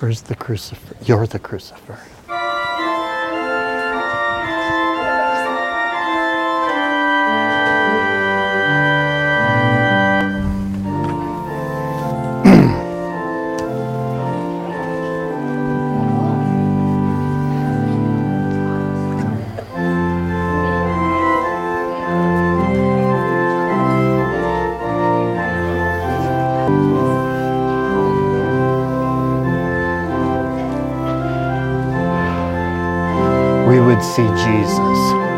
Where's the crucifer? You're the crucifer. We would see Jesus.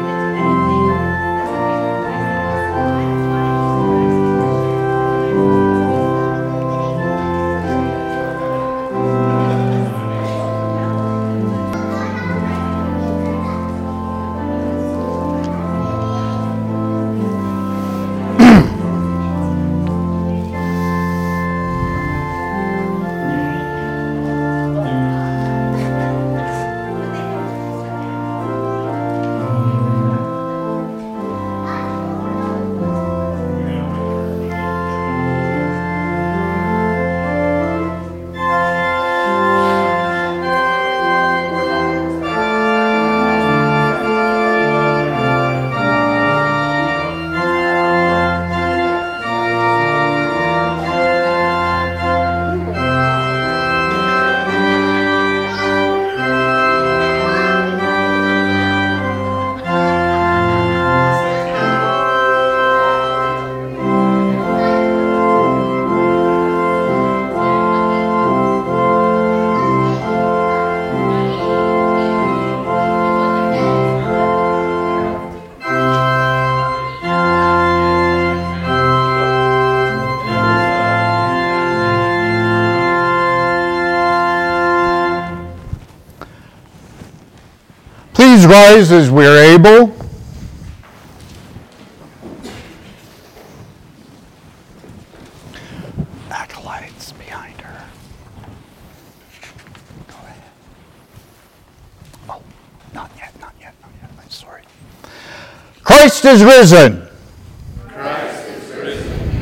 Please rise as we're able. Acolytes behind her. Go ahead. Oh, not yet. I'm sorry. Christ is risen. Christ is risen.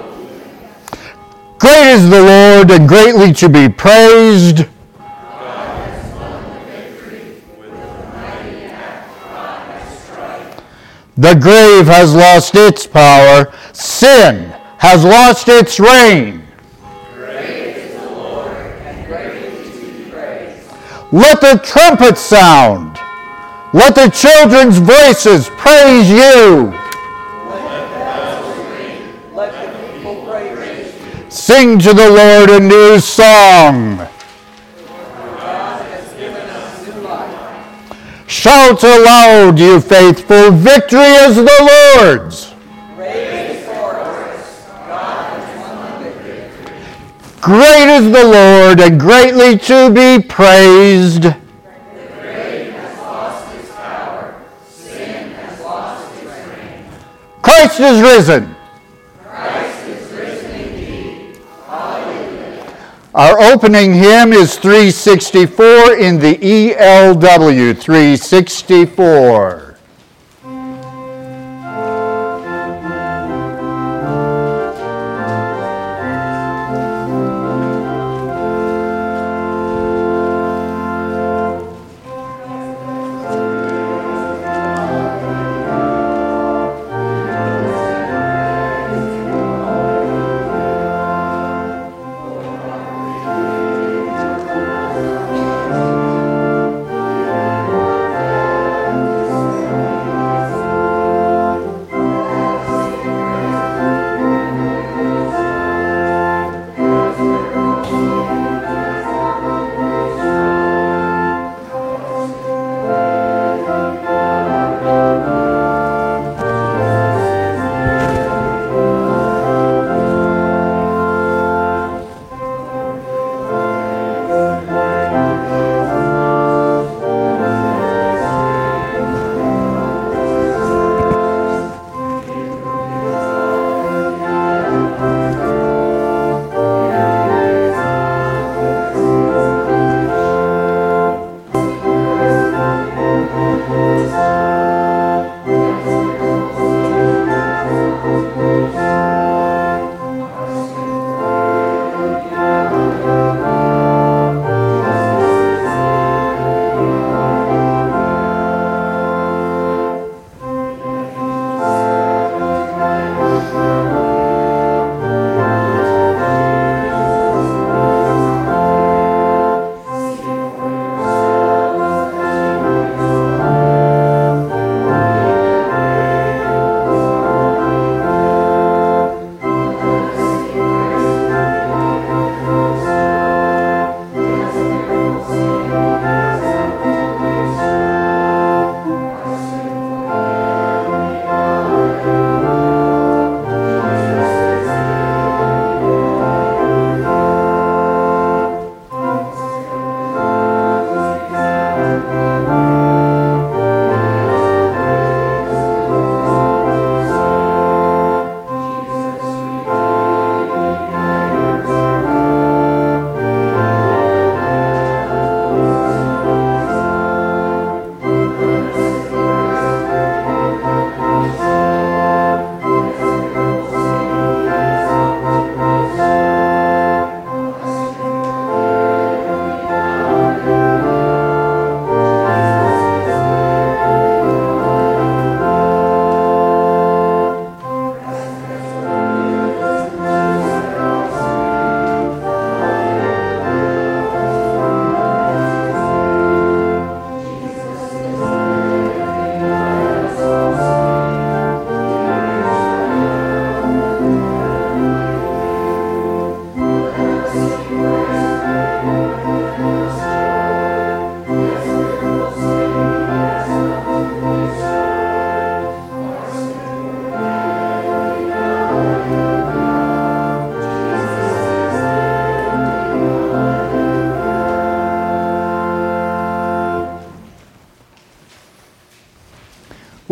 Great is the Lord and greatly to be praised. The grave has lost its power. Sin has lost its reign. Great is the Lord, and greatly to be praised. Let the trumpets sound. Let the children's voices praise you. Let the bells ring. Let the people praise you. Sing to the Lord a new song. Shout aloud, you faithful, victory is the Lord's. Praise for us. God has won the victory. Great is the Lord and greatly to be praised. The grave has lost its power. Sin has lost its reign. Christ is risen. Christ is risen indeed. Hallelujah. Our opening hymn is 364 in the ELW, 364.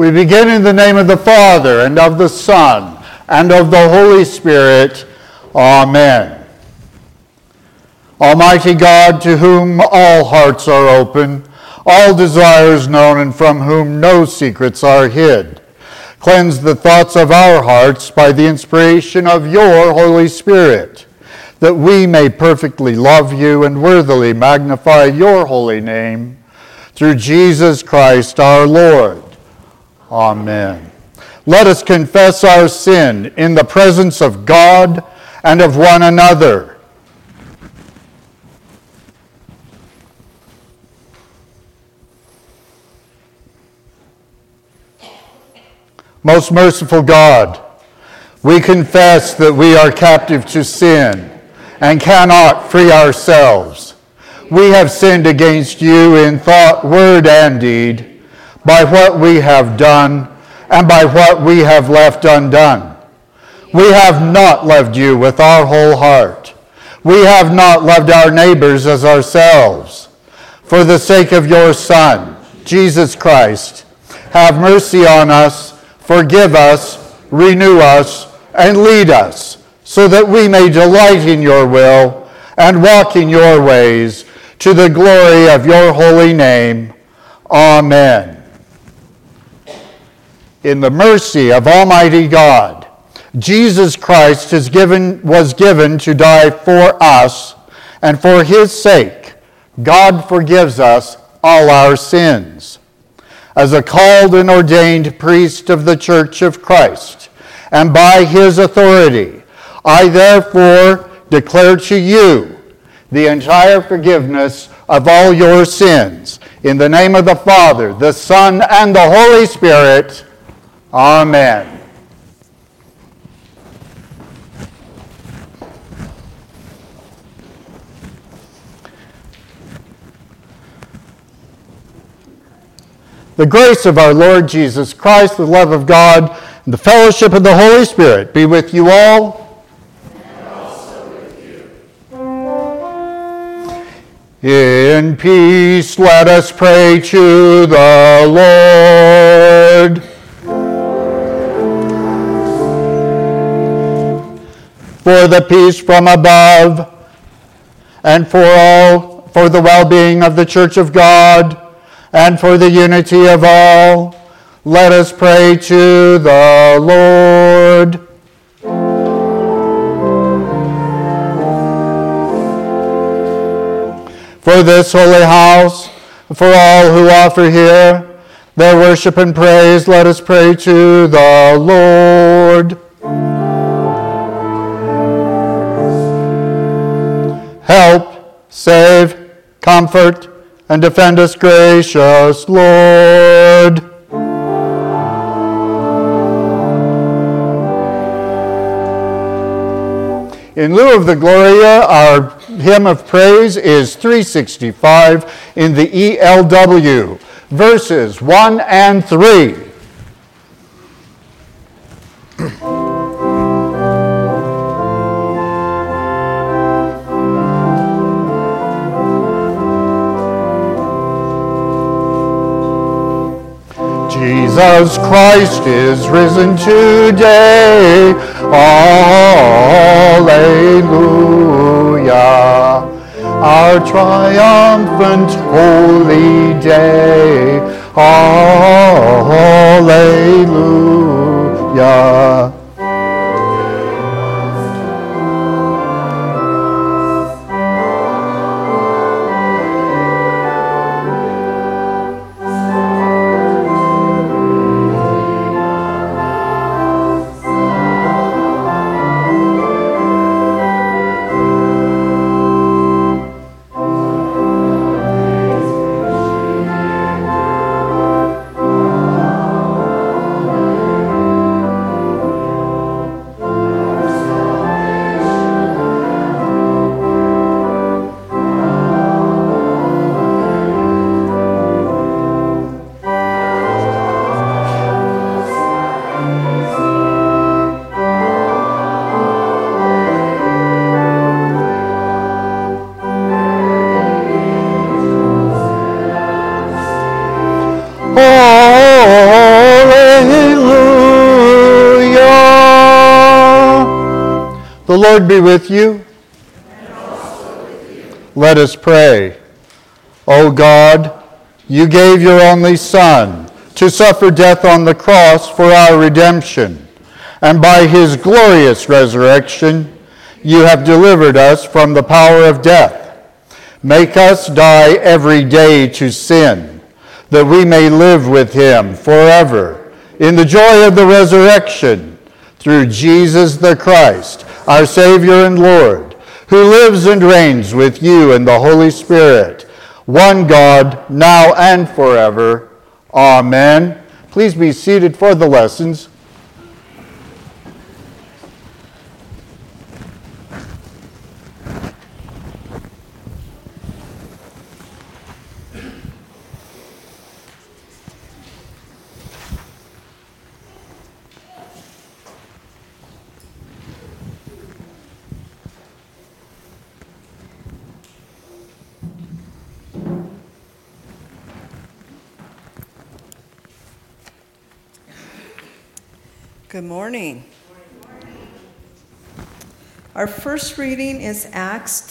We begin in the name of the Father, and of the Son, and of the Holy Spirit. Amen. Almighty God, to whom all hearts are open, all desires known, and from whom no secrets are hid, cleanse the thoughts of our hearts by the inspiration of your Holy Spirit, that we may perfectly love you and worthily magnify your holy name, through Jesus Christ our Lord. Amen. Let us confess our sin in the presence of God and of one another. Most merciful God, we confess that we are captive to sin and cannot free ourselves. We have sinned against you in thought, word, and deed, by what we have done and by what we have left undone. We have not loved you with our whole heart. We have not loved our neighbors as ourselves. For the sake of your Son, Jesus Christ, have mercy on us, forgive us, renew us, and lead us, so that we may delight in your will and walk in your ways, to the glory of your holy name. Amen. In the mercy of Almighty God, Jesus Christ was given to die for us, and for his sake, God forgives us all our sins. As a called and ordained priest of the Church of Christ, and by his authority, I therefore declare to you the entire forgiveness of all your sins. In the name of the Father, the Son, and the Holy Spirit. Amen. The grace of our Lord Jesus Christ, the love of God, and the fellowship of the Holy Spirit be with you all. And also with you. In peace, let us pray to the Lord. For the peace from above, and for the well-being of the Church of God, and for the unity of all, let us pray to the Lord. For this holy house, for all who offer here their worship and praise, let us pray to the Lord. Help, save, comfort, and defend us, gracious Lord. In lieu of the Gloria, our hymn of praise is 365 in the ELW, verses 1 and 3. Jesus Christ is risen today. Alleluia. Our triumphant holy day. Alleluia. Lord be with you. And also with you. Let us pray. O God, you gave your only Son to suffer death on the cross for our redemption, and by his glorious resurrection, you have delivered us from the power of death. Make us die every day to sin, that we may live with him forever in the joy of the resurrection, through Jesus the Christ, our Savior and Lord, who lives and reigns with you in the Holy Spirit, one God, now and forever. Amen. Please be seated for the lessons. Good morning. Our first reading is Acts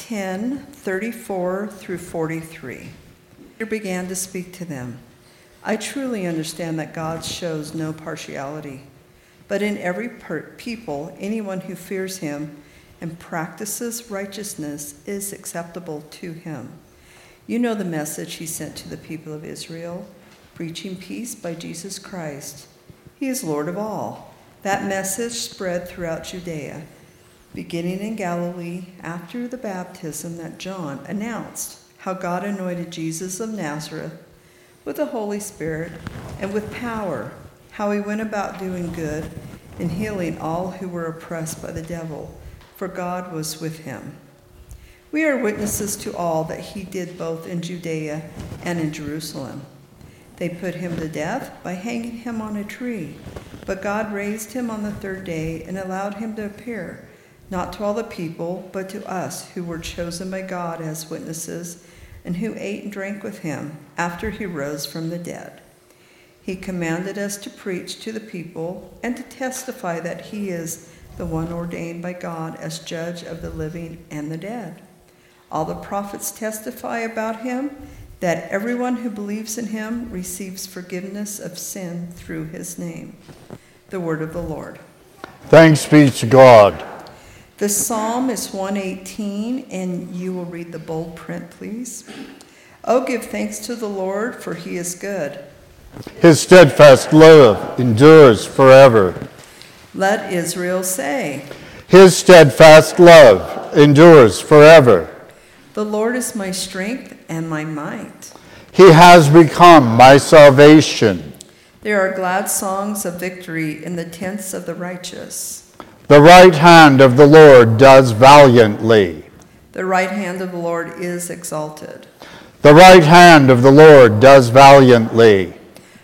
10:34 through 43. Peter began to speak to them. I truly understand that God shows no partiality, but in every people, anyone who fears him and practices righteousness is acceptable to him. You know the message he sent to the people of Israel, preaching peace by Jesus Christ. He is Lord of all. That message spread throughout Judea, beginning in Galilee after the baptism that John announced how God anointed Jesus of Nazareth with the Holy Spirit and with power, how he went about doing good and healing all who were oppressed by the devil, for God was with him. We are witnesses to all that he did both in Judea and in Jerusalem. They put him to death by hanging him on a tree, but God raised him on the third day and allowed him to appear, not to all the people, but to us who were chosen by God as witnesses and who ate and drank with him after he rose from the dead. He commanded us to preach to the people and to testify that he is the one ordained by God as judge of the living and the dead. All the prophets testify about him, that everyone who believes in him receives forgiveness of sin through his name. The word of the Lord. Thanks be to God. The psalm is 118, and you will read the bold print, please. Oh, give thanks to the Lord, for he is good. His steadfast love endures forever. Let Israel say, His steadfast love endures forever. the Lord is my strength and my might. He has become my salvation. There are glad songs of victory in the tents of the righteous. The right hand of the Lord does valiantly. The right hand of the Lord is exalted. The right hand of the Lord does valiantly.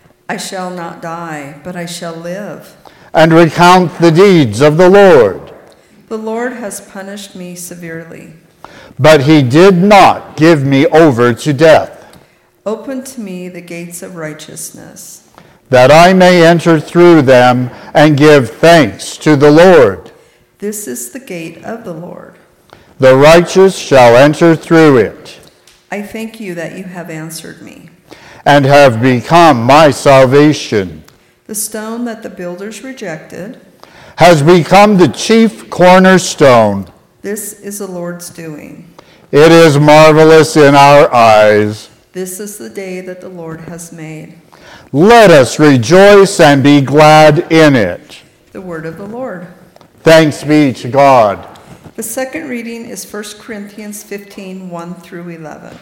I shall not die, but I shall live. And recount the deeds of the Lord. The Lord has punished me severely. But he did not give me over to death, Open to me the gates of righteousness, that I may enter through them and give thanks to the Lord. This is the gate of the Lord. The righteous shall enter through it, I thank you that you have answered me. and have become my salvation. The stone that the builders rejected, Has become the chief cornerstone. this is the Lord's doing. It is marvelous in our eyes. This is the day that the Lord has made. Let us rejoice and be glad in it. The word of the Lord. Thanks be to God. The second reading is 1 Corinthians 15, 1 through 11.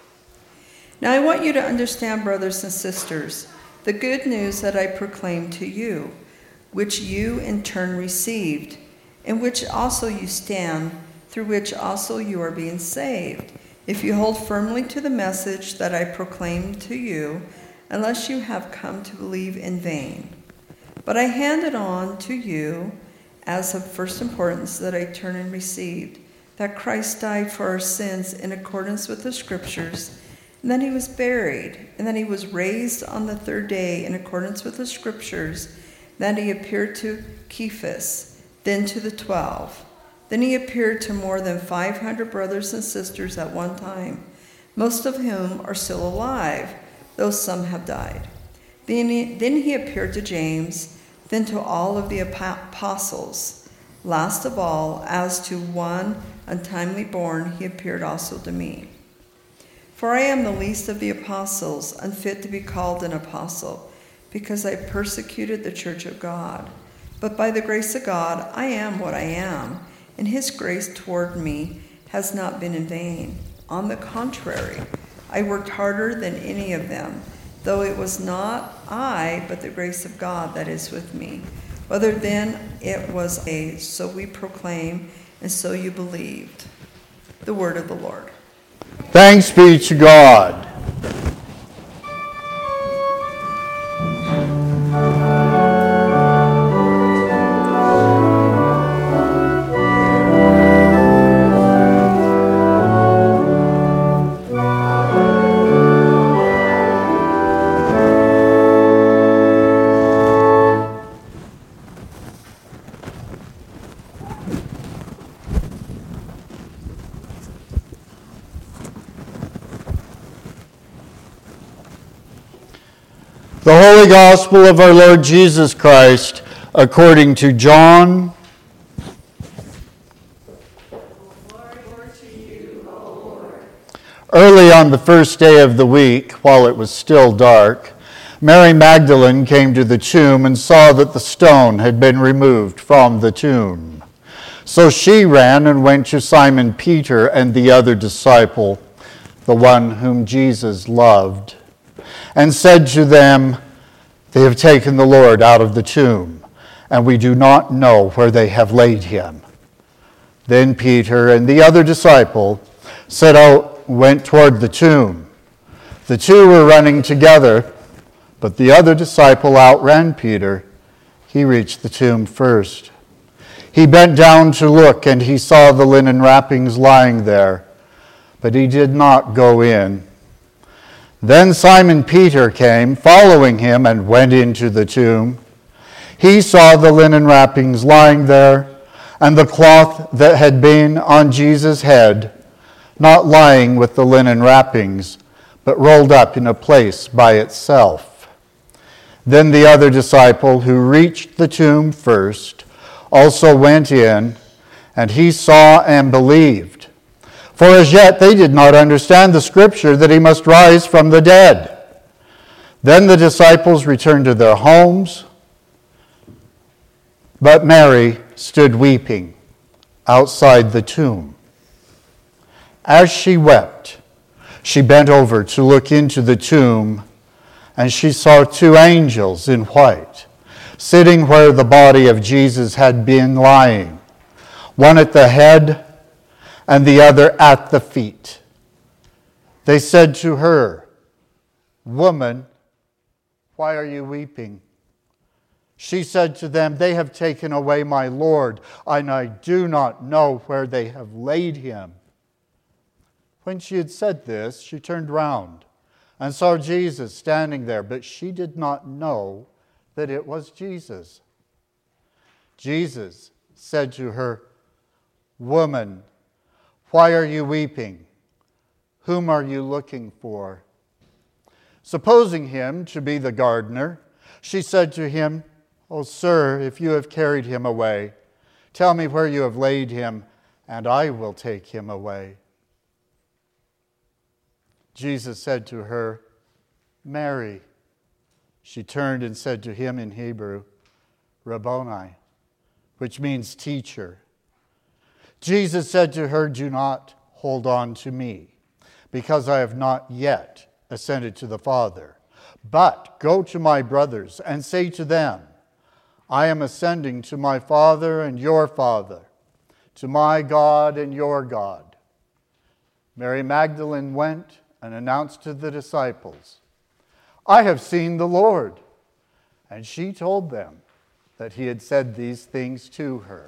Now I want you to understand, brothers and sisters, the good news that I proclaimed to you, which you in turn received, in which also you stand, through which also you are being saved, if you hold firmly to the message that I proclaimed to you, unless you have come to believe in vain. But I handed on to you as of first importance that I turned and received, that Christ died for our sins in accordance with the Scriptures, and then he was buried, and then he was raised on the third day in accordance with the Scriptures. Then he appeared to Cephas, then to the 12. Then he appeared to more than 500 brothers and sisters at one time, most of whom are still alive, though some have died. Then he appeared to James, then to all of the apostles. Last of all, as to one untimely born, he appeared also to me. For I am the least of the apostles, unfit to be called an apostle, because I persecuted the church of God. But by the grace of God, I am what I am, and his grace toward me has not been in vain. On the contrary, I worked harder than any of them, though it was not I, but the grace of God that is with me. Whether then it was so we proclaim, and so you believed. The word of the Lord. Thanks be to God. The Holy Gospel of our Lord Jesus Christ, according to John. Glory to you, O Lord. Early on the first day of the week, while it was still dark, Mary Magdalene came to the tomb and saw that the stone had been removed from the tomb. So she ran and went to Simon Peter and the other disciple, the one whom Jesus loved, and said to them, "They have taken the Lord out of the tomb, and we do not know where they have laid him." Then Peter and the other disciple went toward the tomb. The two were running together, but the other disciple outran Peter. He reached the tomb first. He bent down to look, and he saw the linen wrappings lying there, but he did not go in. Then Simon Peter came, following him, and went into the tomb. He saw the linen wrappings lying there, and the cloth that had been on Jesus' head, not lying with the linen wrappings, but rolled up in a place by itself. Then the other disciple, who reached the tomb first, also went in, and he saw and believed. For as yet they did not understand the scripture that he must rise from the dead. Then the disciples returned to their homes, but Mary stood weeping outside the tomb. As she wept, she bent over to look into the tomb, and she saw two angels in white, sitting where the body of Jesus had been lying, one at the head and the other at the feet. They said to her, "Woman, why are you weeping?" She said to them, "They have taken away my Lord, and I do not know where they have laid him." When she had said this, she turned round and saw Jesus standing there, but she did not know that it was Jesus. Jesus said to her, "Woman, why are you weeping? Whom are you looking for?" Supposing him to be the gardener, she said to him, "O sir, if you have carried him away, tell me where you have laid him, and I will take him away." Jesus said to her, "Mary." She turned and said to him in Hebrew, "Rabboni," which means teacher. Jesus said to her, "Do not hold on to me, because I have not yet ascended to the Father. But go to my brothers and say to them, I am ascending to my Father and your Father, to my God and your God." Mary Magdalene went and announced to the disciples, "I have seen the Lord." And she told them that he had said these things to her.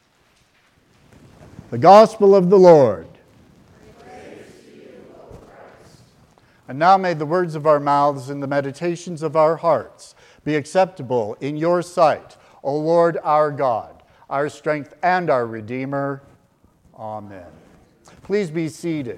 The Gospel of the Lord. Praise to you, O Christ. And now may the words of our mouths and the meditations of our hearts be acceptable in your sight, O Lord our God, our strength and our Redeemer. Amen. Please be seated.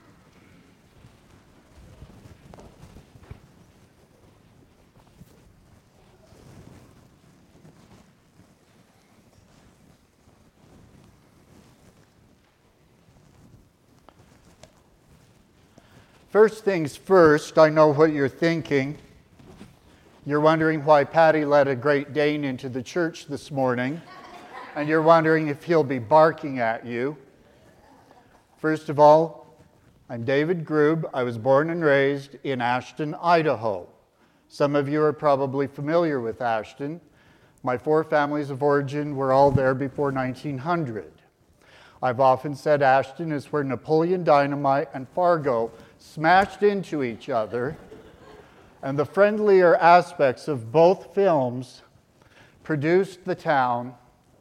First things first, I know what you're thinking. You're wondering why Patty let a Great Dane into the church this morning, and you're wondering if he'll be barking at you. First of all, I'm David Grube. I was born and raised in Ashton, Idaho. Some of you are probably familiar with Ashton. My 4 families of origin were all there before 1900. I've often said Ashton is where Napoleon Dynamite and Fargo smashed into each other, and the friendlier aspects of both films produced the town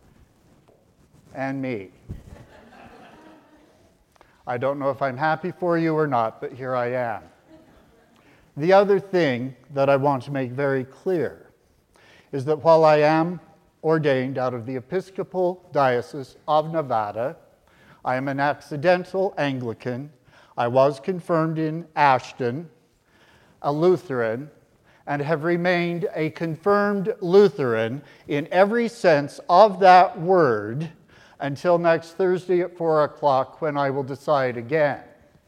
and me. I don't know if I'm happy for you or not, but here I am. The other thing that I want to make very clear is that while I am ordained out of the Episcopal Diocese of Nevada, I am an accidental Anglican. I was confirmed in Ashton, a Lutheran, and have remained a confirmed Lutheran in every sense of that word until next Thursday at 4 o'clock when I will decide again.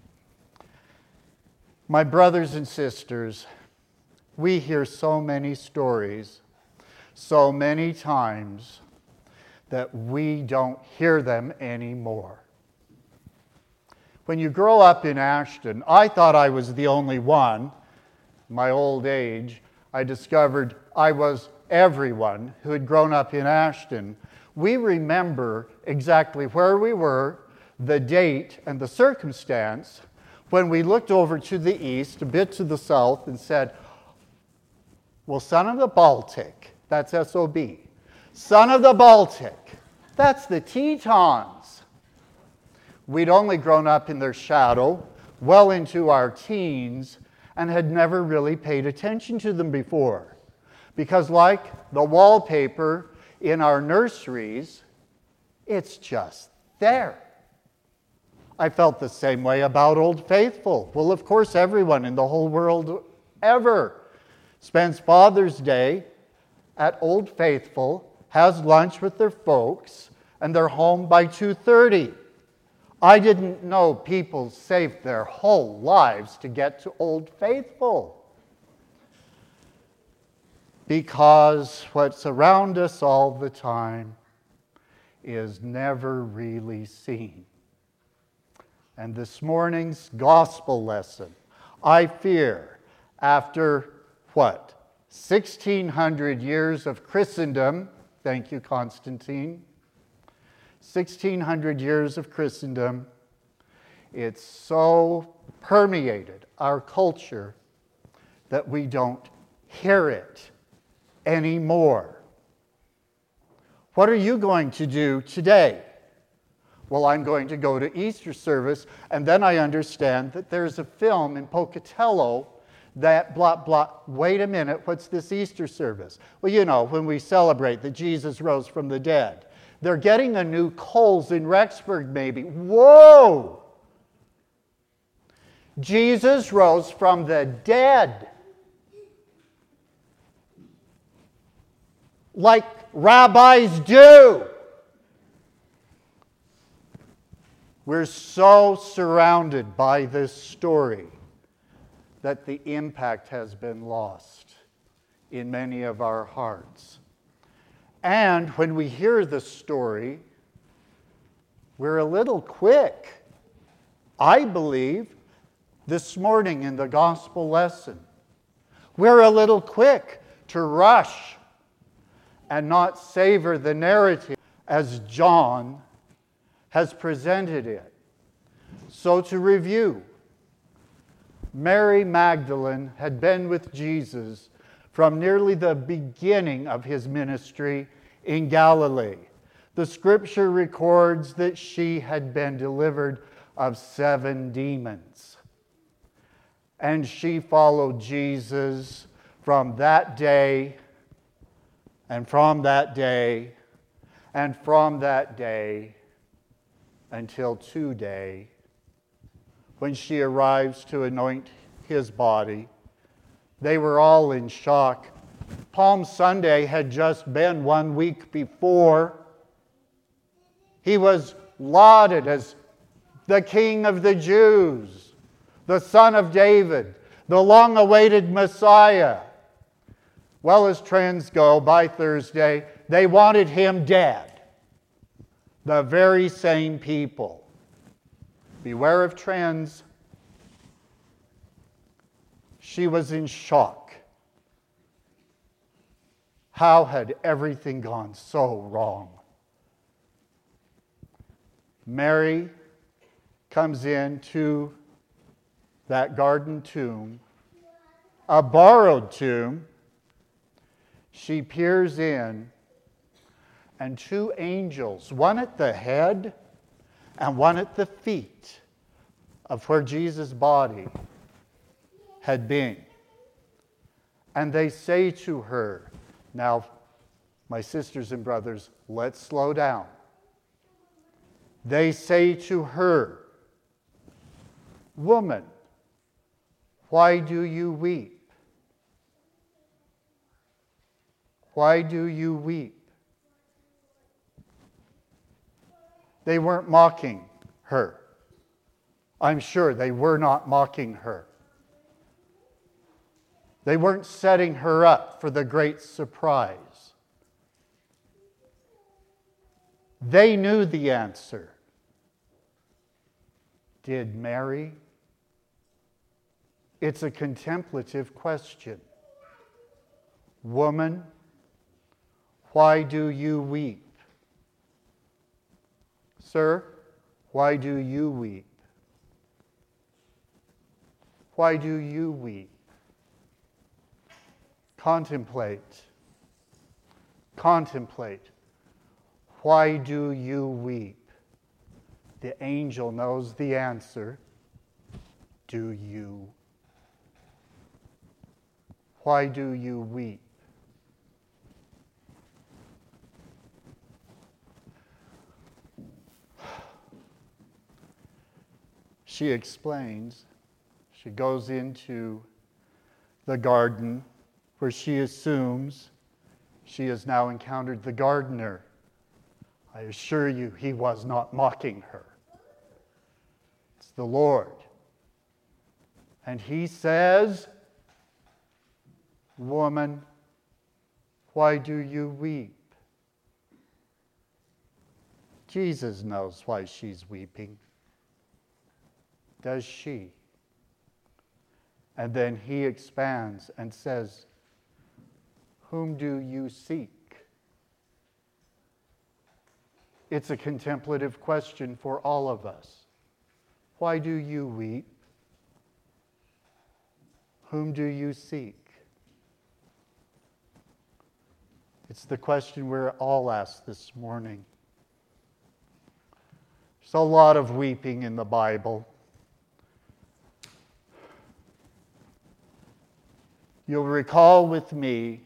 My brothers and sisters, we hear so many stories, so many times, that we don't hear them anymore. When you grow up in Ashton, I thought I was the only one. In my old age, I discovered I was everyone who had grown up in Ashton. We remember exactly where we were, the date, and the circumstance when we looked over to the east, a bit to the south, and said, well, son of the Baltic, that's S-O-B. Son of the Baltic, that's the Tetons. We'd only grown up in their shadow, well into our teens, and had never really paid attention to them before. Because like the wallpaper in our nurseries, it's just there. I felt the same way about Old Faithful. Well, of course, everyone in the whole world ever spends Father's Day at Old Faithful, has lunch with their folks, and they're home by 2:30. I didn't know people saved their whole lives to get to Old Faithful. Because what's around us all the time is never really seen. And this morning's gospel lesson, I fear, after 1,600 years of Christendom, thank you, Constantine, 1,600 years of Christendom, it's so permeated our culture that we don't hear it anymore. What are you going to do today? Well, I'm going to go to Easter service, and then I understand that there's a film in Pocatello that blah, blah. Wait a minute, what's this Easter service? Well, you know, when we celebrate that Jesus rose from the dead. They're getting a new Kohl's in Rexburg, maybe. Whoa! Jesus rose from the dead. Like rabbis do. We're so surrounded by this story that the impact has been lost in many of our hearts. And when we hear the story, we're a little quick, I believe, this morning in the gospel lesson. We're a little quick to rush and not savor the narrative as John has presented it. So to review, Mary Magdalene had been with Jesus from nearly the beginning of his ministry in Galilee. The scripture records that she had been delivered of 7 demons. And she followed Jesus from that day, and from that day, and from that day, until today, when she arrives to anoint his body. They were all in shock. Palm Sunday had just been 1 week before. He was lauded as the King of the Jews, the Son of David, the long-awaited Messiah. Well, as trends go, by Thursday, they wanted him dead. The very same people. Beware of trends. She was in shock. How had everything gone so wrong? Mary comes into that garden tomb, a borrowed tomb. She peers in, and two angels, one at the head and one at the feet of where Jesus' body had been. And they say to her, now, my sisters and brothers, let's slow down. They say to her, "Woman, why do you weep? Why do you weep?" They weren't mocking her. I'm sure they were not mocking her. They weren't setting her up for the great surprise. They knew the answer. Did Mary? It's a contemplative question. Woman, why do you weep? Sir, why do you weep? Why do you weep? Contemplate. Contemplate. Why do you weep? The angel knows the answer. Do you? Why do you weep? She explains. She goes into the garden where she assumes she has now encountered the gardener. I assure you, he was not mocking her. It's the Lord. And he says, "Woman, why do you weep?" Jesus knows why she's weeping. Does she? And then he expands and says, "Whom do you seek?" It's a contemplative question for all of us. Why do you weep? Whom do you seek? It's the question we're all asked this morning. There's a lot of weeping in the Bible. You'll recall with me,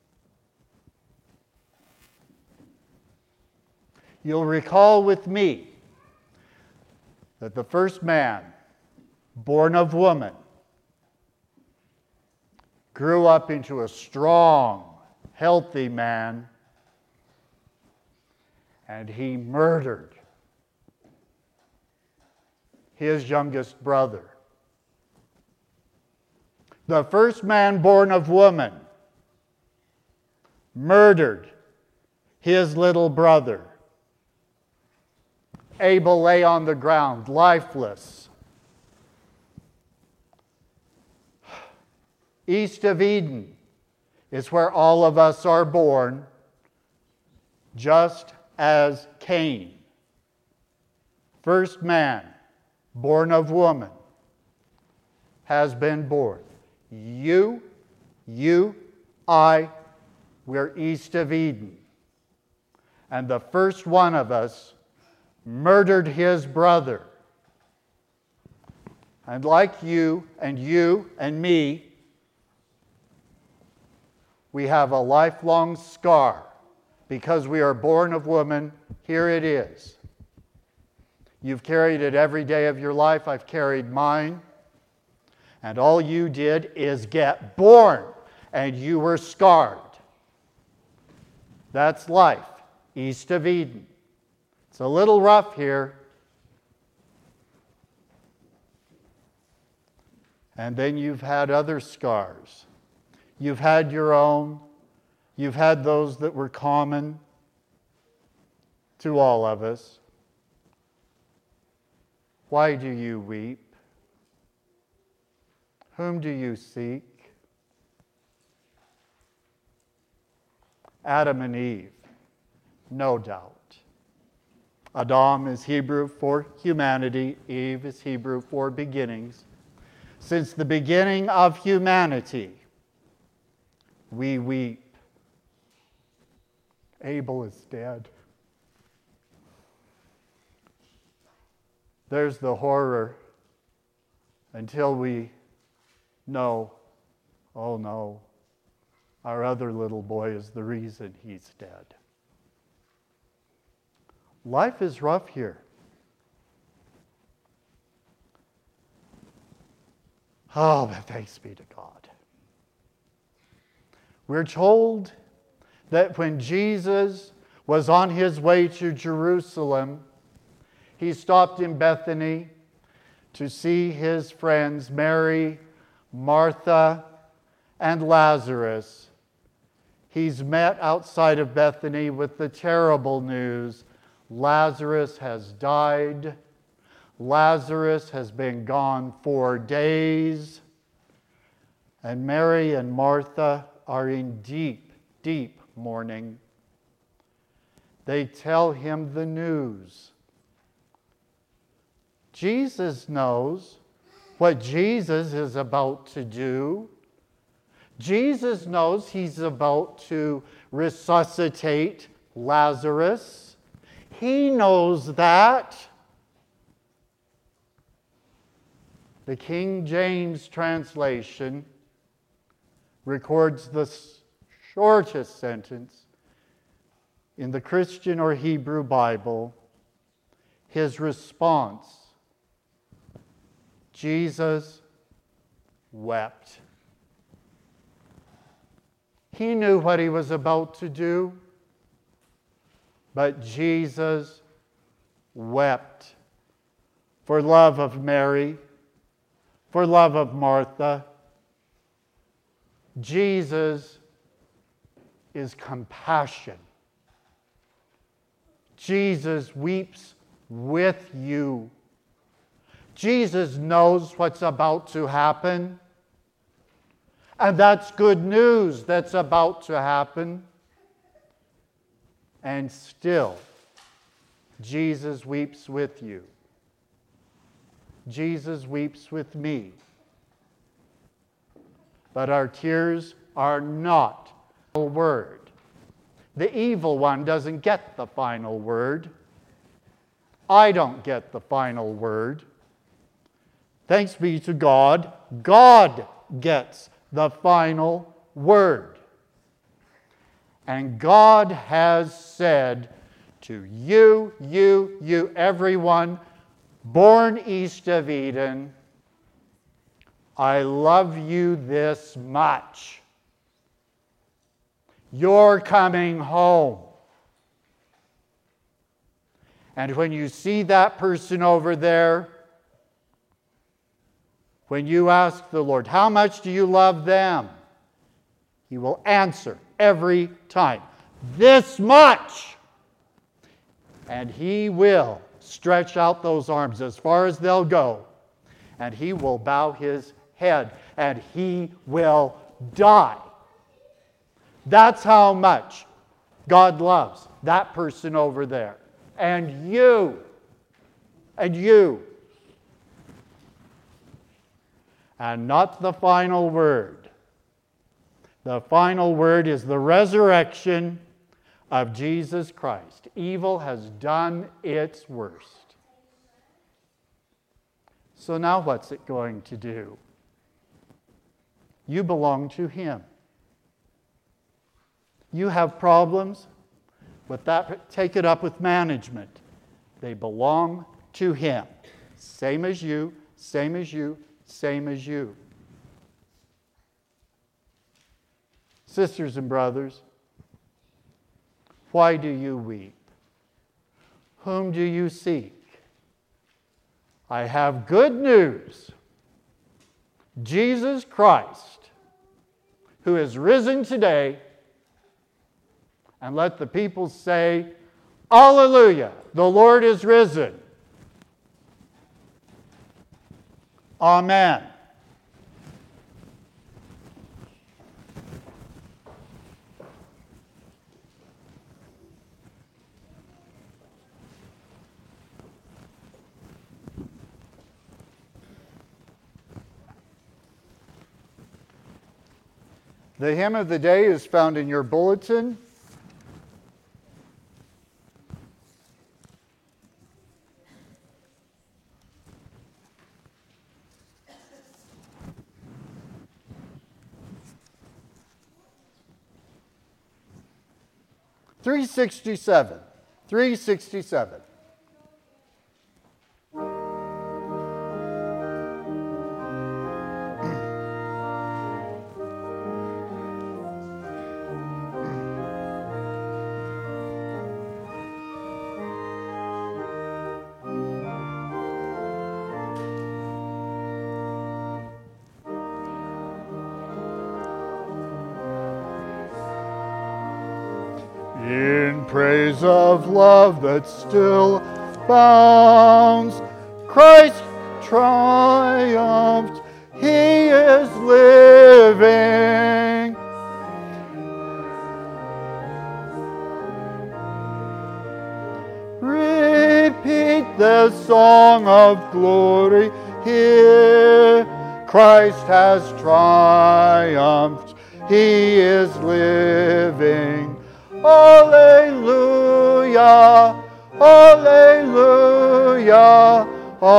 that the first man, born of woman, grew up into a strong, healthy man, and he murdered his youngest brother. The first man born of woman murdered his little brother. Abel lay on the ground, lifeless. East of Eden is where all of us are born, just as Cain, first man born of woman, has been born. You, I, we're east of Eden. And the first one of us murdered his brother. And like you and me, we have a lifelong scar because we are born of woman. Here it is. You've carried it every day of your life. I've carried mine. And all you did is get born, and you were scarred. That's life, east of Eden. It's a little rough here. And then you've had other scars. You've had your own. You've had those that were common to all of us. Why do you weep? Whom do you seek? Adam and Eve, no doubt. Adam is Hebrew for humanity. Eve is Hebrew for beginnings. Since the beginning of humanity, we weep. Abel is dead. There's the horror until we know, oh no, our other little boy is the reason he's dead. Life is rough here. Oh, but thanks be to God. We're told that when Jesus was on his way to Jerusalem, he stopped in Bethany to see his friends Mary, Martha, and Lazarus. He's met outside of Bethany with the terrible news: Lazarus has died. Lazarus has been gone 4 days. And Mary and Martha are in deep, deep mourning. They tell him the news. Jesus knows what Jesus is about to do. Jesus knows he's about to resuscitate Lazarus. He knows that. The King James translation records the shortest sentence in the Christian or Hebrew Bible. His response: Jesus wept. He knew what he was about to do, but Jesus wept for love of Mary, for love of Martha. Jesus is compassion. Jesus weeps with you. Jesus knows what's about to happen. And that's good news that's about to happen. And still, Jesus weeps with you. Jesus weeps with me. But our tears are not the final word. The evil one doesn't get the final word. I don't get the final word. Thanks be to God, God gets the final word. And God has said to you, everyone born east of Eden, I love you this much. You're coming home. And when you see that person over there, when you ask the Lord, how much do you love them? He will answer every time, this much. And he will stretch out those arms as far as they'll go. And he will bow his head. And he will die. That's how much God loves that person over there. And you. And you. And not the final word. The final word is the resurrection of Jesus Christ. Evil has done its worst. So now what's it going to do? You belong to him. You have problems with that, take it up with management. They belong to him. Same as you, same as you, same as you. Sisters and brothers, why do you weep? Whom do you seek? I have good news. Jesus Christ, who is risen today, and let the people say, Alleluia, the Lord is risen. Amen. The hymn of the day is found in your bulletin. $367. $367. In praise of love that still abounds, Christ triumphed, he is living. Repeat the song of glory here. Christ has triumphed, he is living. Alleluia, alleluia,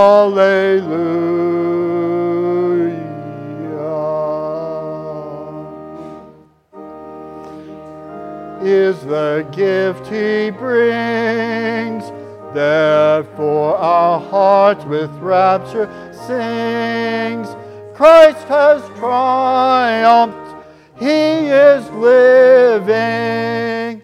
alleluia. Is the gift he brings, therefore our heart with rapture sings. Christ has triumphed, he is living.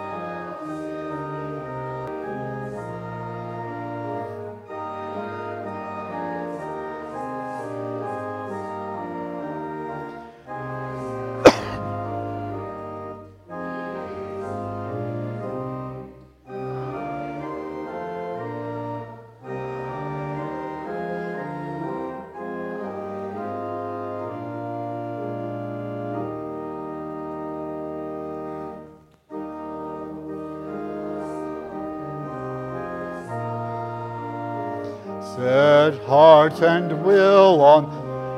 Set heart and will on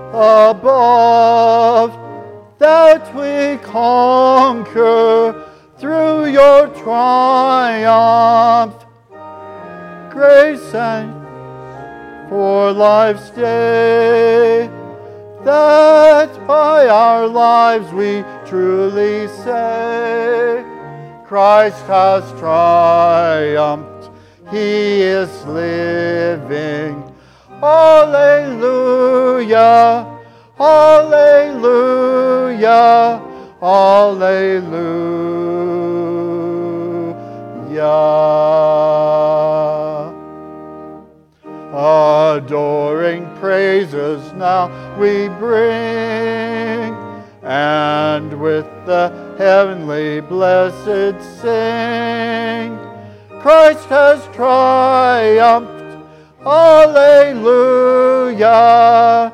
above, that we conquer through your triumph. Grace and for life's day, that by our lives we truly say, Christ has triumphed, he is living. Alleluia, alleluia, alleluia. Adoring praises now we bring, and with the heavenly blessed sing. Christ has triumphed, alleluia.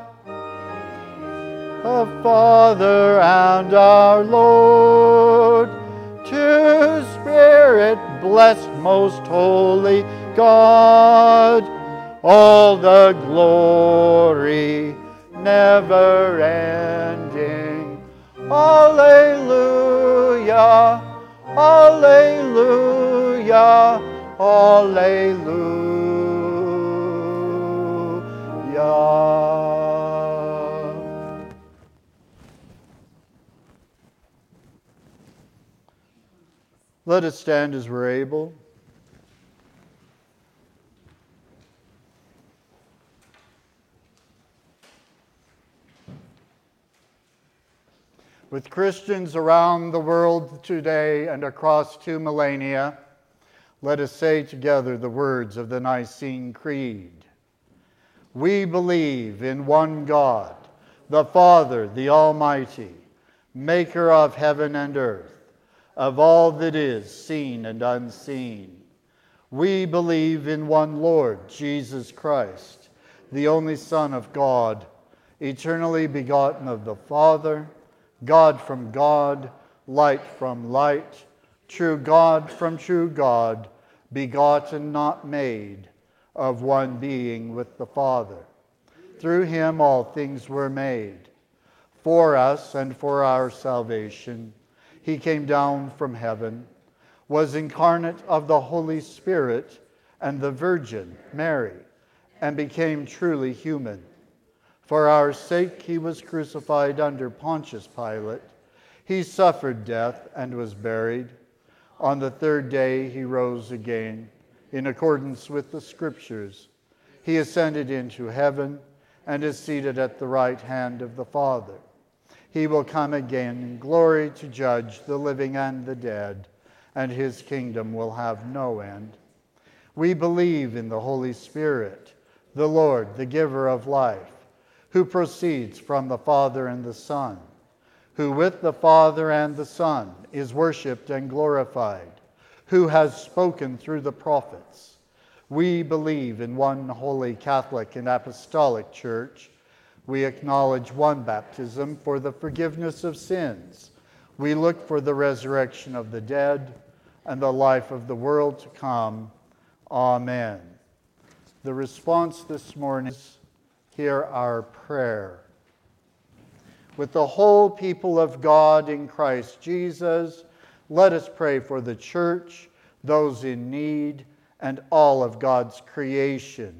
The Father and our Lord, two Spirit blessed most holy God, all the glory never ending. Alleluia, alleluia, alleluia. Let us stand as we're able. With Christians around the world today and across 2 millennia, let us say together the words of the Nicene Creed. We believe in one God, the Father, the Almighty, maker of heaven and earth, of all that is seen and unseen. We believe in one Lord, Jesus Christ, the only Son of God, eternally begotten of the Father, God from God, light from light, true God from true God, begotten, not made, of one being with the Father. Through him all things were made. For us and for our salvation, he came down from heaven, was incarnate of the Holy Spirit and the Virgin Mary, and became truly human. For our sake he was crucified under Pontius Pilate. He suffered death and was buried. On the third day he rose again, in accordance with the Scriptures. He ascended into heaven and is seated at the right hand of the Father. He will come again in glory to judge the living and the dead, and his kingdom will have no end. We believe in the Holy Spirit, the Lord, the giver of life, who proceeds from the Father and the Son, who with the Father and the Son is worshipped and glorified, who has spoken through the prophets. We believe in one holy Catholic and Apostolic Church. We acknowledge one baptism for the forgiveness of sins. We look for the resurrection of the dead and the life of the world to come. Amen. The response this morning is, hear our prayer. With the whole people of God in Christ Jesus, let us pray for the church, those in need, and all of God's creation.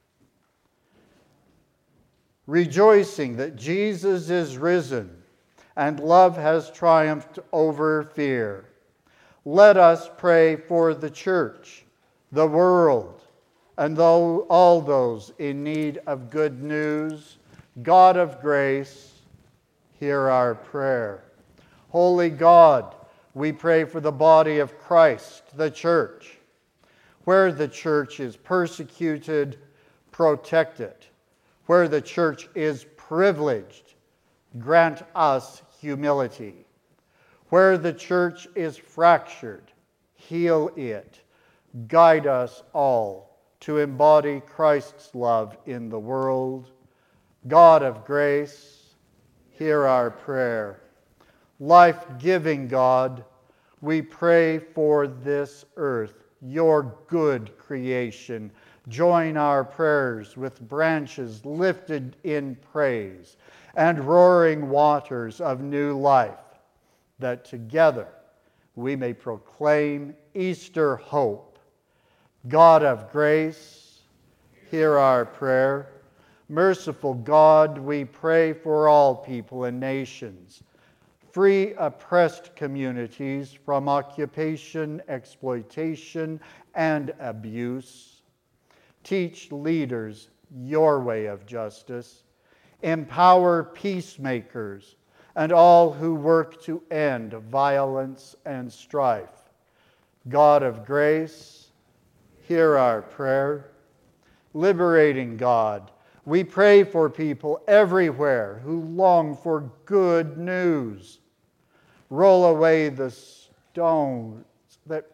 Rejoicing that Jesus is risen and love has triumphed over fear, let us pray for the church, the world, and all those in need of good news. God of grace, hear our prayer. Holy God, we pray for the body of Christ, the church. Where the church is persecuted, protect it. Where the church is privileged, grant us humility. Where the church is fractured, heal it. Guide us all to embody Christ's love in the world. God of grace, hear our prayer. Life-giving God, we pray for this earth, your good creation. Join our prayers with branches lifted in praise and roaring waters of new life, that together we may proclaim Easter hope. God of grace, hear our prayer. Merciful God, we pray for all people and nations. Free oppressed communities from occupation, exploitation, and abuse. Teach leaders your way of justice. Empower peacemakers and all who work to end violence and strife. God of grace, hear our prayer. Liberating God, we pray for people everywhere who long for good news. Roll away the stones that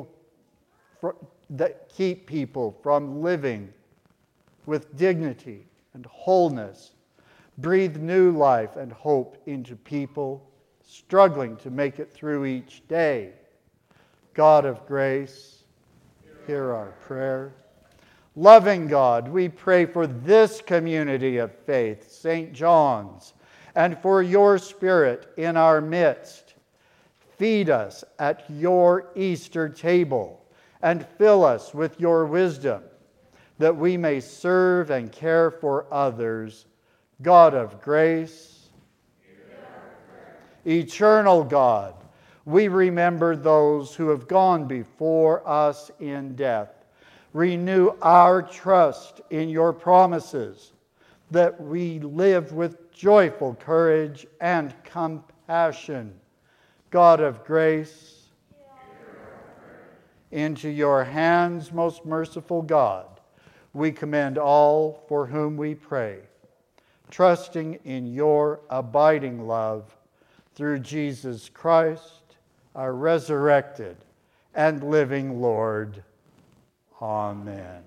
keep people from living with dignity and wholeness. Breathe new life and hope into people struggling to make it through each day. God of grace, hear our prayer. Loving God, we pray for this community of faith, St. John's, and for your Spirit in our midst. Feed us at your Easter table and fill us with your wisdom, that we may serve and care for others. God of grace, eternal God, we remember those who have gone before us in death. Renew our trust in your promises, that we live with joyful courage and compassion, God of grace, into your hands, most merciful God, we commend all for whom we pray, trusting in your abiding love through Jesus Christ, our resurrected and living Lord. Amen.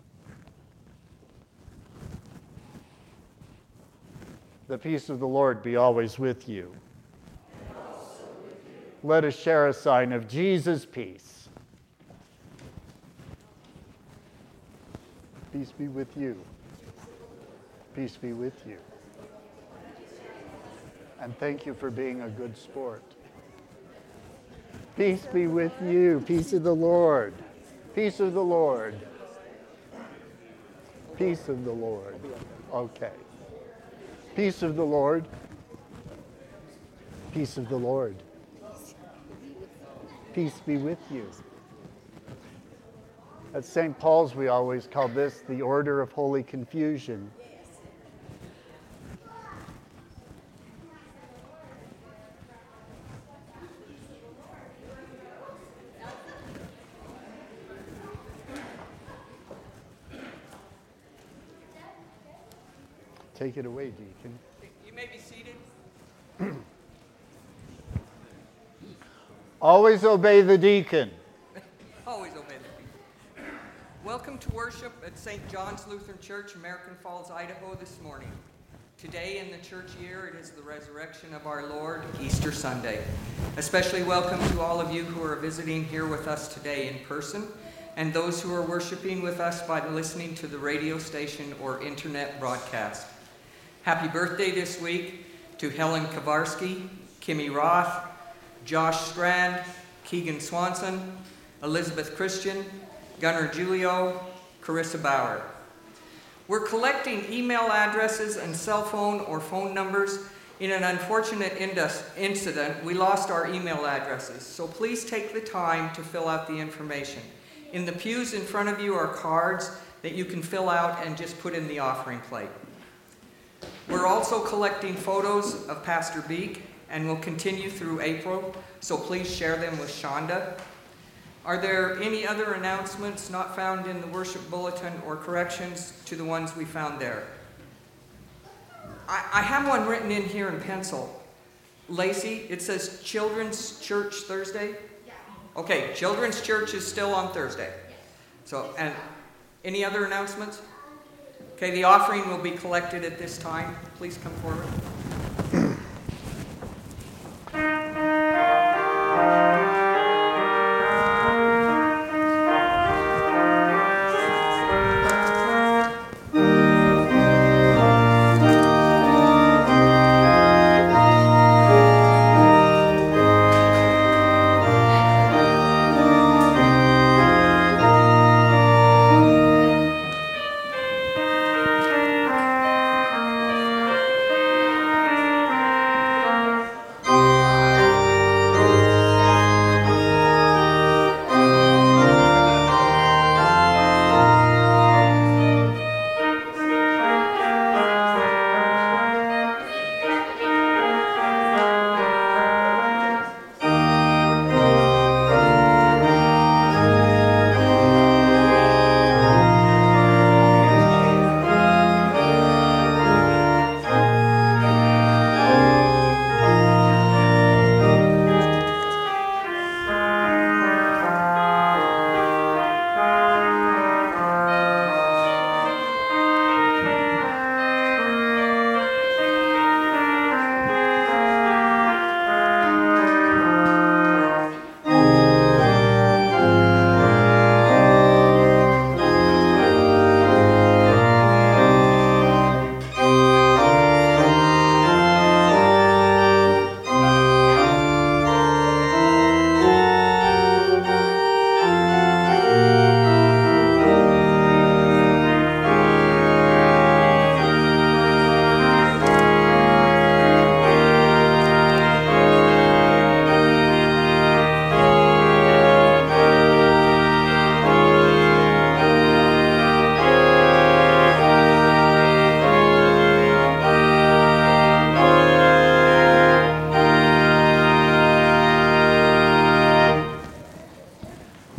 The peace of the Lord be always with you. And also with you. Let us share a sign of Jesus' peace. Peace be with you. Peace be with you. And thank you for being a good sport. Peace be with you. Peace of the Lord. Peace of the Lord. Peace of the Lord. Okay. Peace of the Lord. Peace of the Lord. Peace be with you. At St. Paul's, we always call this the order of holy confusion. Take it away, Deacon. You may be seated. Always obey the deacon. Always obey the people. Welcome to worship at St. John's Lutheran Church, American Falls, Idaho this morning. Today in the church year, it is the resurrection of our Lord, Easter Sunday. Especially welcome to all of you who are visiting here with us today in person, and those who are worshiping with us by listening to the radio station or internet broadcast. Happy birthday this week to Helen Kowarski, Kimmy Roth, Josh Strand, Keegan Swanson, Elizabeth Christian, Gunnar Julio, Carissa Bauer. We're collecting email addresses and cell phone or phone numbers. In an unfortunate incident, we lost our email addresses, so please take the time to fill out the information. In the pews in front of you are cards that you can fill out and just put in the offering plate. We're also collecting photos of Pastor Beek and will continue through April, so please share them with Shonda. Are there any other announcements not found in the worship bulletin or corrections to the ones we found there? I have one written in here in pencil. Lacey, it says Children's Church Thursday? Yeah. Okay, Children's Church is still on Thursday. So, and any other announcements? Okay, the offering will be collected at this time. Please come forward.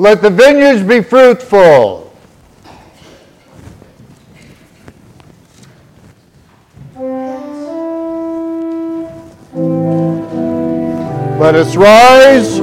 Let the vineyards be fruitful. Let us rise.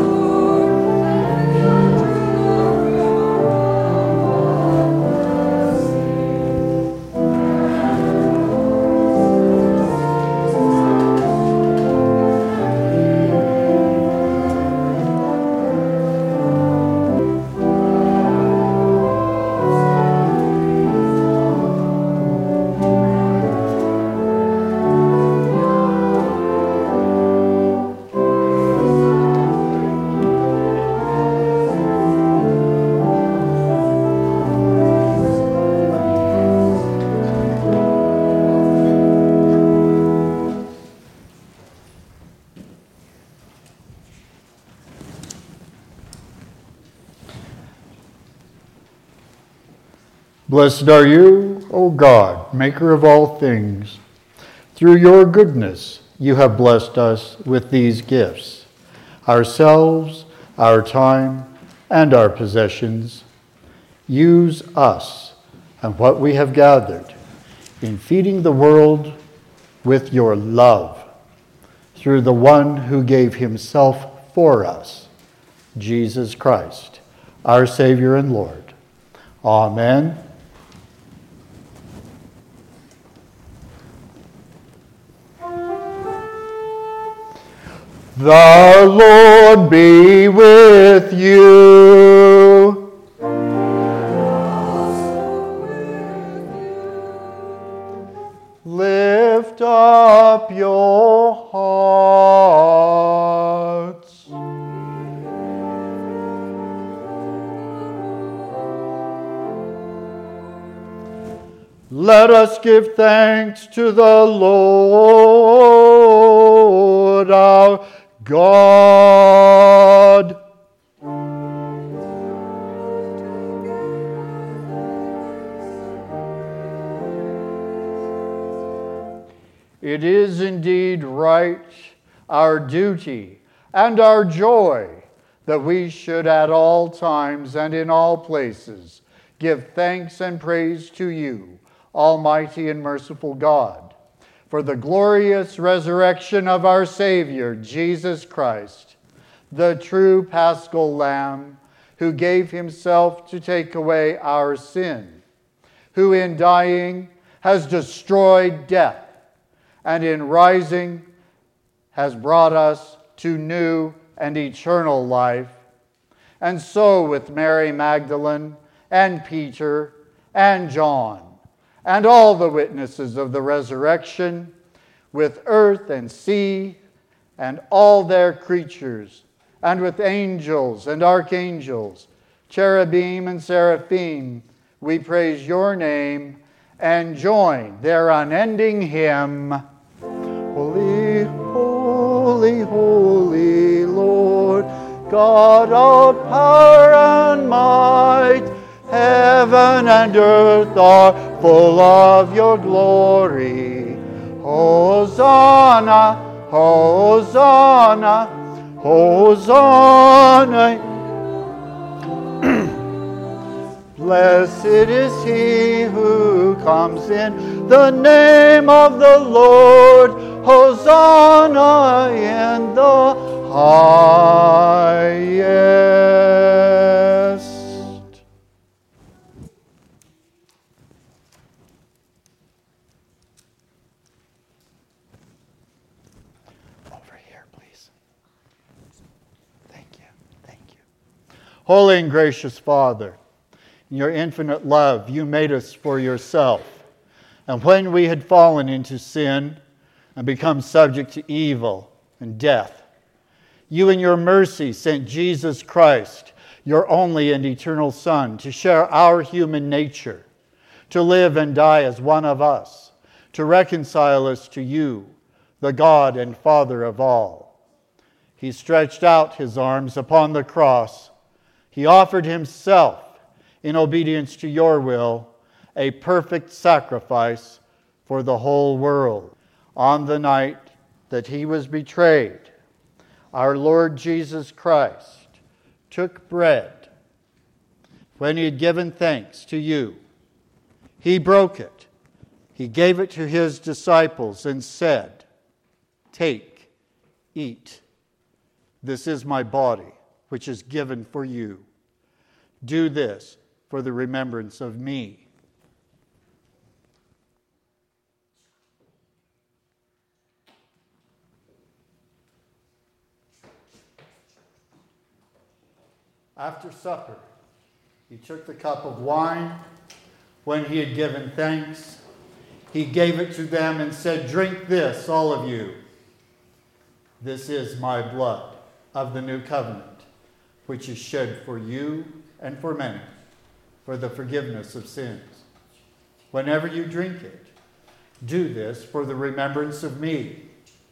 Blessed are you, O God, maker of all things. Through your goodness, you have blessed us with these gifts, ourselves, our time, and our possessions. Use us and what we have gathered in feeding the world with your love through the one who gave himself for us, Jesus Christ, our Savior and Lord. Amen. The Lord be with you. Lift up your hearts. Let us give thanks to the Lord our God. It is indeed right, our duty and our joy, that we should at all times and in all places give thanks and praise to you, Almighty and merciful God, for the glorious resurrection of our Savior, Jesus Christ, the true Paschal Lamb, who gave himself to take away our sin, who in dying has destroyed death, and in rising has brought us to new and eternal life. And so with Mary Magdalene and Peter and John, and all the witnesses of the resurrection, with earth and sea and all their creatures, and with angels and archangels, cherubim and seraphim, we praise your name and join their unending hymn. Holy, holy, holy Lord, God of power and might, heaven and earth are full of your glory. Hosanna, Hosanna, Hosanna. Blessed is he who comes in the name of the Lord. Hosanna in the highest. Over here, please. Thank you. Thank you. Holy and gracious Father, in your infinite love, you made us for yourself. And when we had fallen into sin and become subject to evil and death, you in your mercy sent Jesus Christ, your only and eternal Son, to share our human nature, to live and die as one of us, to reconcile us to you, the God and Father of all. He stretched out his arms upon the cross. He offered himself in obedience to your will, a perfect sacrifice for the whole world. On the night that he was betrayed, our Lord Jesus Christ took bread, when he had given thanks to you, he broke it. He gave it to his disciples and said, "Take, eat. This is my body, which is given for you. Do this for the remembrance of me." After supper, he took the cup of wine. When he had given thanks, he gave it to them and said, "Drink this, all of you. This is my blood of the new covenant, which is shed for you and for many, for the forgiveness of sins. Whenever you drink it, do this for the remembrance of me."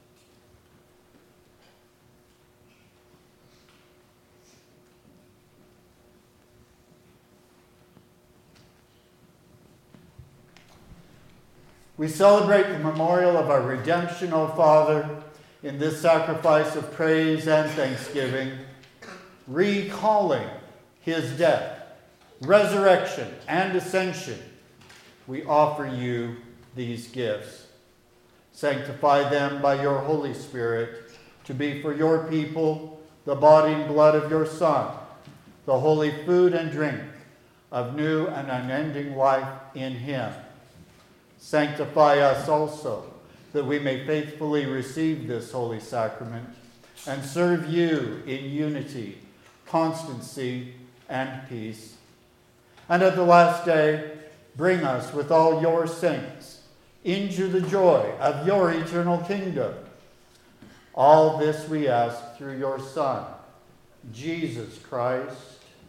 We celebrate the memorial of our redemption, O Father, in this sacrifice of praise and thanksgiving, recalling his death, resurrection, and ascension. We offer you these gifts. Sanctify them by your Holy Spirit to be for your people the body and blood of your Son, the holy food and drink of new and unending life in him. Sanctify us also, that we may faithfully receive this holy sacrament and serve you in unity, constancy, and peace. And at the last day, bring us with all your saints into the joy of your eternal kingdom. All this we ask through your Son, Jesus Christ.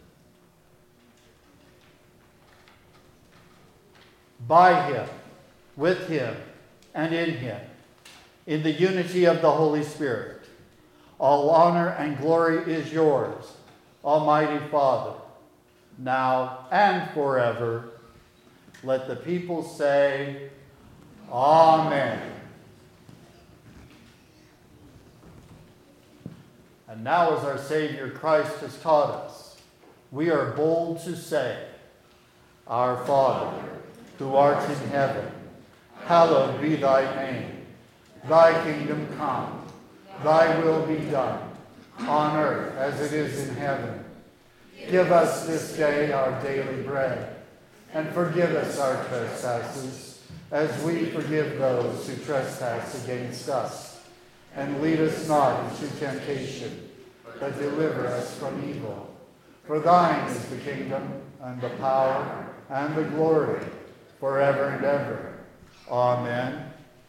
By him, with him, and in him, in the unity of the Holy Spirit, all honor and glory is yours, Almighty Father, now and forever. Let the people say, Amen. And now, as our Savior Christ has taught us, we are bold to say, Our Father, who art in heaven, hallowed be thy name. Thy kingdom come, thy will be done, on earth as it is in heaven. Give us this day our daily bread, and forgive us our trespasses, as we forgive those who trespass against us. And lead us not into temptation, but deliver us from evil. For thine is the kingdom, and the power, and the glory, forever and ever. Amen.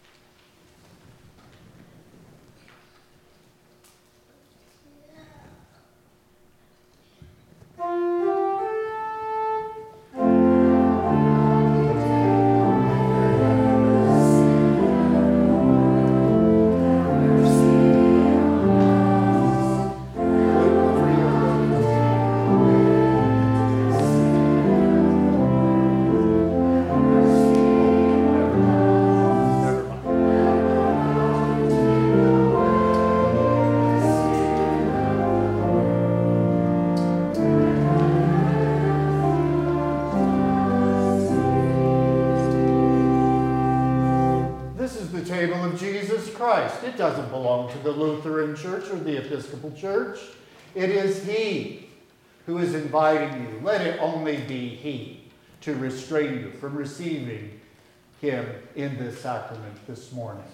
It doesn't belong to the Lutheran Church or the Episcopal Church. It is he who is inviting you. Let it only be he to restrain you from receiving him in this sacrament this morning.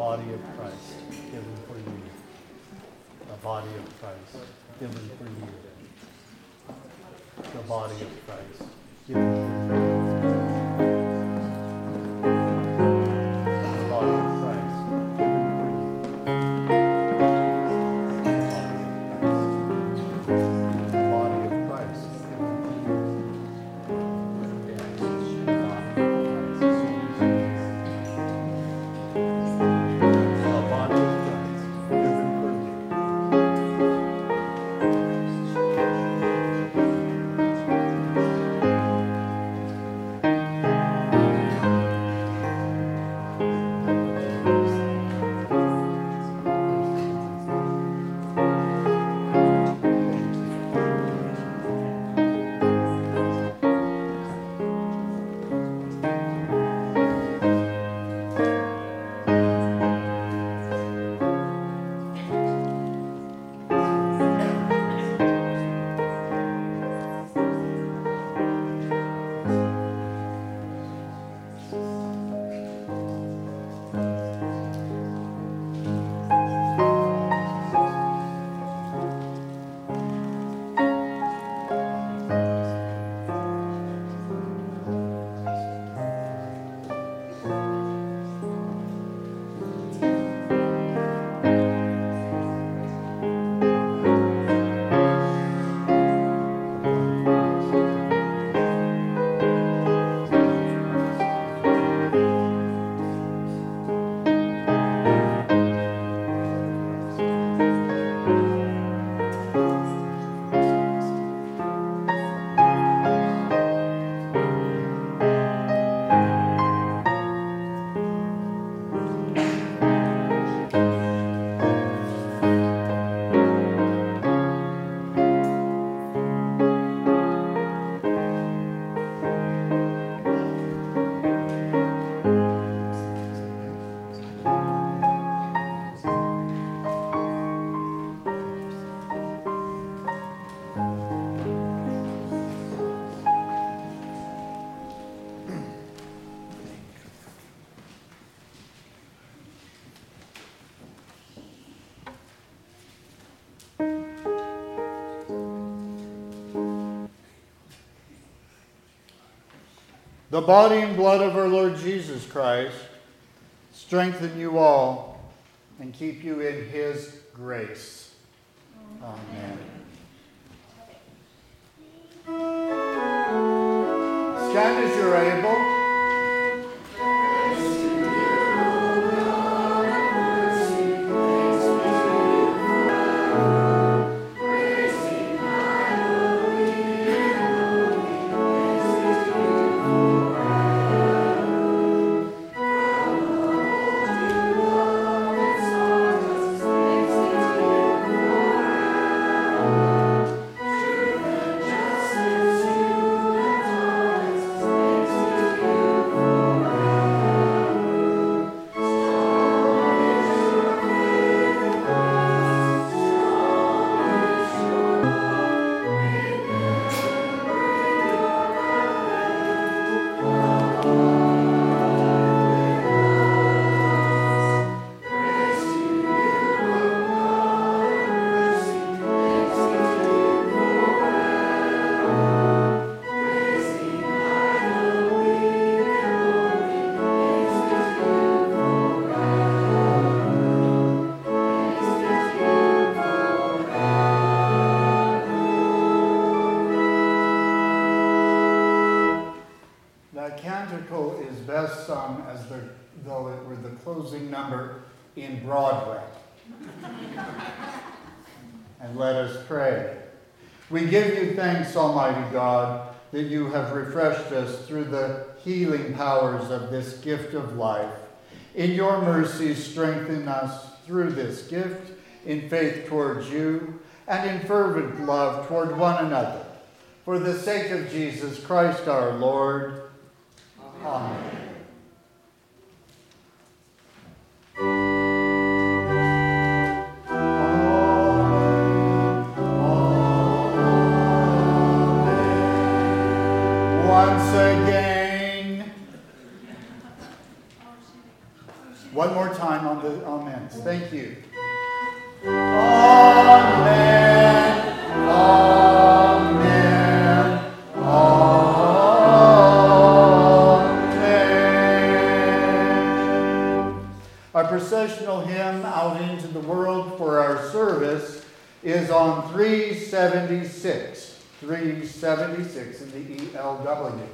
body of Christ given for you. The body of Christ given for you. The body of Christ given for you. The body of Christ given for you. The body of Christ given for you. The body and blood of our Lord Jesus Christ strengthen you all and keep you in his grace. Amen. Stand as you're able. Though it were the closing number in Broadway. And let us pray. We give you thanks, Almighty God, that you have refreshed us through the healing powers of this gift of life. In your mercy, strengthen us through this gift in faith towards you and in fervent love toward one another. For the sake of Jesus Christ our Lord. Amen. Amen. Once again. One more time on the amens. Thank you. Amen. Amen. Amen. Our processional hymn, Out into the World for Our Service, is on 376. 376 in the ELW.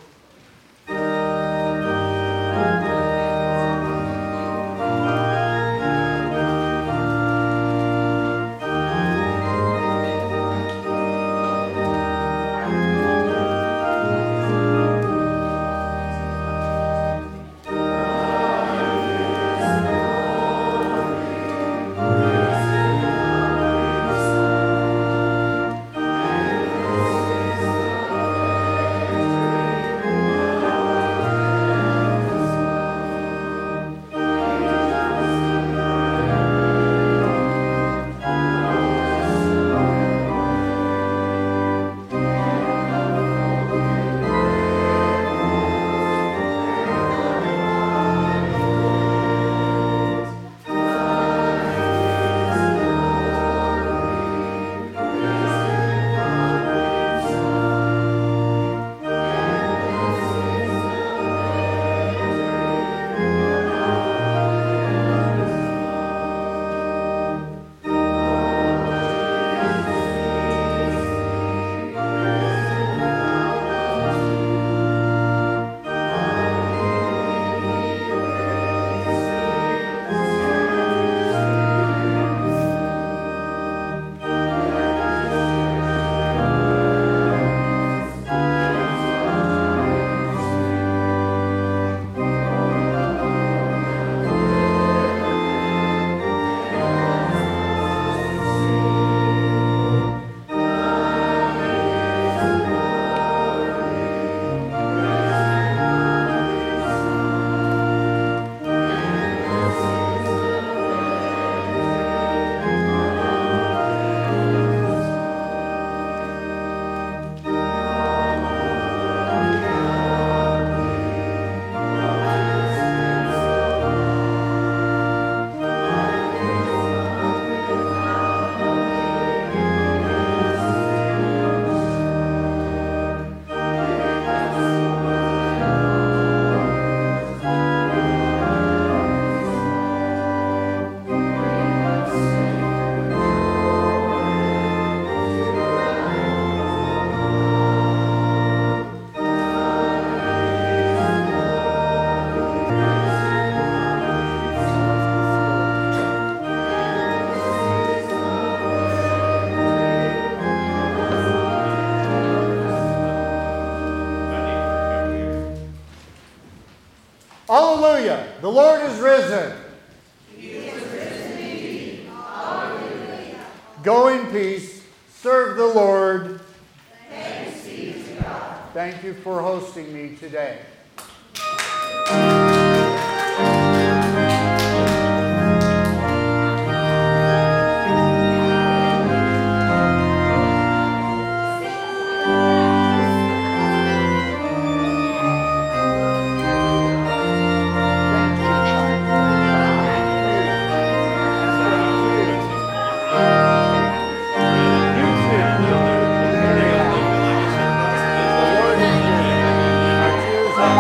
Hallelujah! The Lord is risen. He is risen indeed. Hallelujah. Go in peace. Serve the Lord. Thanks be to God. Thank you for hosting me today. The Lord is good. Our tears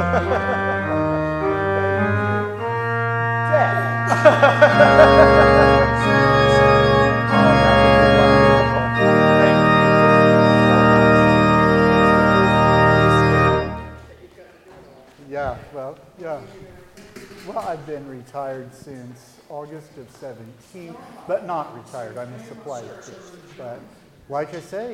Well, I've been retired since August of 17, but not retired. I'm a supply teacher. But like I say,